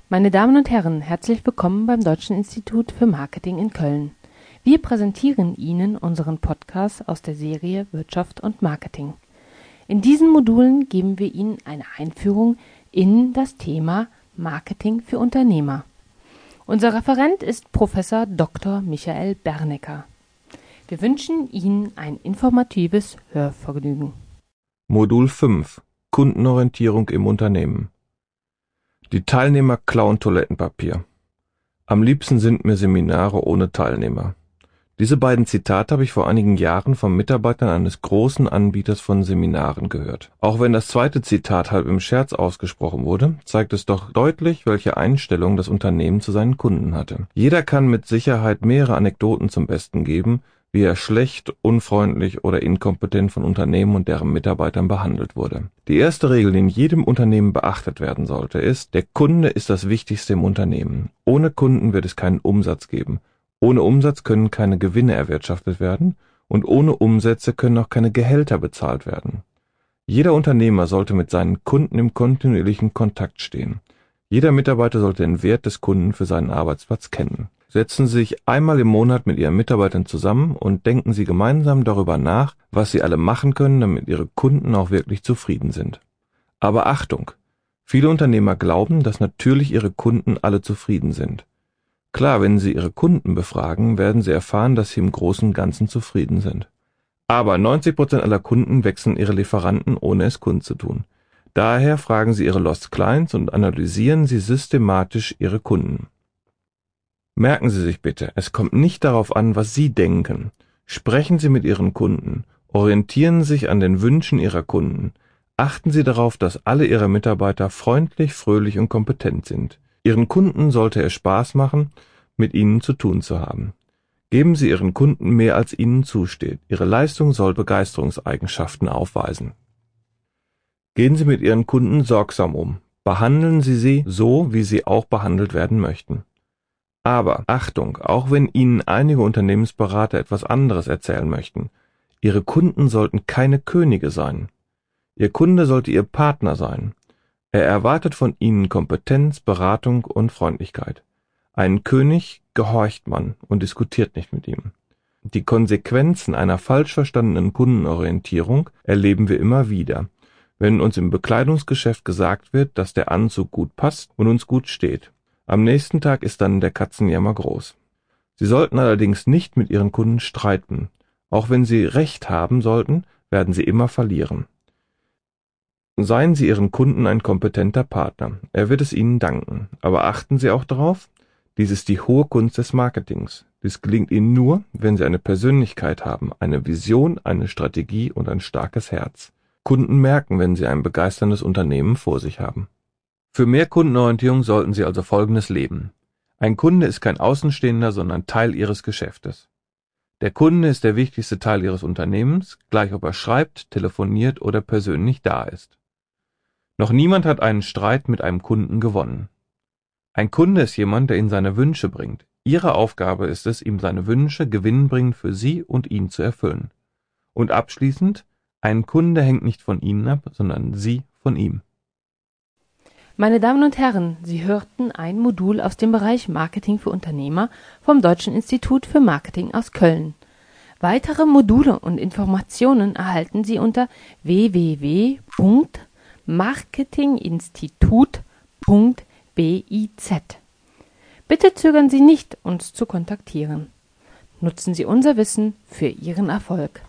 Meine Damen und Herren, herzlich willkommen beim Deutschen Institut für Marketing in Köln. Wir präsentieren Ihnen unseren Podcast aus der Serie Wirtschaft und Marketing. In diesen Modulen geben wir Ihnen eine Einführung in das Thema Marketing für Unternehmer. Unser Referent ist Professor Dr. Michael Bernecker. Wir wünschen Ihnen ein informatives Hörvergnügen. Modul 5 – Kundenorientierung im Unternehmen. Die Teilnehmer klauen Toilettenpapier. Am liebsten sind mir Seminare ohne Teilnehmer. Diese beiden Zitate habe ich vor einigen Jahren von Mitarbeitern eines großen Anbieters von Seminaren gehört. Auch wenn das zweite Zitat halb im Scherz ausgesprochen wurde, zeigt es doch deutlich, welche Einstellung das Unternehmen zu seinen Kunden hatte. Jeder kann mit Sicherheit mehrere Anekdoten zum Besten geben, wie er schlecht, unfreundlich oder inkompetent von Unternehmen und deren Mitarbeitern behandelt wurde. Die erste Regel, die in jedem Unternehmen beachtet werden sollte, ist: Der Kunde ist das Wichtigste im Unternehmen. Ohne Kunden wird es keinen Umsatz geben. Ohne Umsatz können keine Gewinne erwirtschaftet werden und ohne Umsätze können auch keine Gehälter bezahlt werden. Jeder Unternehmer sollte mit seinen Kunden im kontinuierlichen Kontakt stehen. Jeder Mitarbeiter sollte den Wert des Kunden für seinen Arbeitsplatz kennen. Setzen Sie sich einmal im Monat mit Ihren Mitarbeitern zusammen und denken Sie gemeinsam darüber nach, was Sie alle machen können, damit Ihre Kunden auch wirklich zufrieden sind. Aber Achtung! Viele Unternehmer glauben, dass natürlich ihre Kunden alle zufrieden sind. Klar, wenn Sie Ihre Kunden befragen, werden Sie erfahren, dass sie im Großen und Ganzen zufrieden sind. Aber 90% aller Kunden wechseln ihre Lieferanten, ohne es kundzutun. Daher fragen Sie Ihre Lost Clients und analysieren Sie systematisch Ihre Kunden. Merken Sie sich bitte, es kommt nicht darauf an, was Sie denken. Sprechen Sie mit Ihren Kunden, orientieren Sie sich an den Wünschen Ihrer Kunden. Achten Sie darauf, dass alle Ihre Mitarbeiter freundlich, fröhlich und kompetent sind. Ihren Kunden sollte es Spaß machen, mit Ihnen zu tun zu haben. Geben Sie Ihren Kunden mehr, als Ihnen zusteht. Ihre Leistung soll Begeisterungseigenschaften aufweisen. Gehen Sie mit Ihren Kunden sorgsam um. Behandeln Sie sie so, wie Sie auch behandelt werden möchten. Aber Achtung, auch wenn Ihnen einige Unternehmensberater etwas anderes erzählen möchten, Ihre Kunden sollten keine Könige sein. Ihr Kunde sollte Ihr Partner sein. Er erwartet von Ihnen Kompetenz, Beratung und Freundlichkeit. Einen König gehorcht man und diskutiert nicht mit ihm. Die Konsequenzen einer falsch verstandenen Kundenorientierung erleben wir immer wieder, wenn uns im Bekleidungsgeschäft gesagt wird, dass der Anzug gut passt und uns gut steht. Am nächsten Tag ist dann der Katzenjammer groß. Sie sollten allerdings nicht mit Ihren Kunden streiten. Auch wenn Sie Recht haben sollten, werden Sie immer verlieren. Seien Sie Ihren Kunden ein kompetenter Partner. Er wird es Ihnen danken. Aber achten Sie auch darauf, dies ist die hohe Kunst des Marketings. Dies gelingt Ihnen nur, wenn Sie eine Persönlichkeit haben, eine Vision, eine Strategie und ein starkes Herz. Kunden merken, wenn Sie ein begeisterndes Unternehmen vor sich haben. Für mehr Kundenorientierung sollten Sie also Folgendes leben. Ein Kunde ist kein Außenstehender, sondern Teil Ihres Geschäftes. Der Kunde ist der wichtigste Teil Ihres Unternehmens, gleich ob er schreibt, telefoniert oder persönlich da ist. Noch niemand hat einen Streit mit einem Kunden gewonnen. Ein Kunde ist jemand, der Ihnen seine Wünsche bringt. Ihre Aufgabe ist es, ihm seine Wünsche gewinnbringend für Sie und ihn zu erfüllen. Und abschließend, ein Kunde hängt nicht von Ihnen ab, sondern Sie von ihm. Meine Damen und Herren, Sie hörten ein Modul aus dem Bereich Marketing für Unternehmer vom Deutschen Institut für Marketing aus Köln. Weitere Module und Informationen erhalten Sie unter www.marketinginstitut.biz. Bitte zögern Sie nicht, uns zu kontaktieren. Nutzen Sie unser Wissen für Ihren Erfolg.